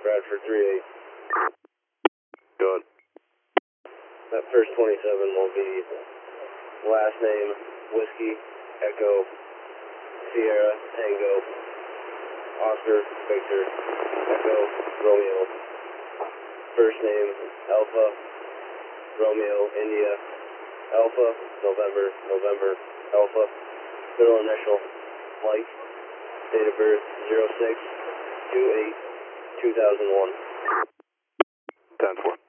Bradford 3-8. Good. That first 27 will be last name, Whiskey, Echo, Sierra, Tango, Oscar, Victor, Echo, Romeo. First name, Alpha, Romeo, India, Alpha, November, November, Alpha. Middle initial, Mike. Date of birth, 06-28-2001. 10-4.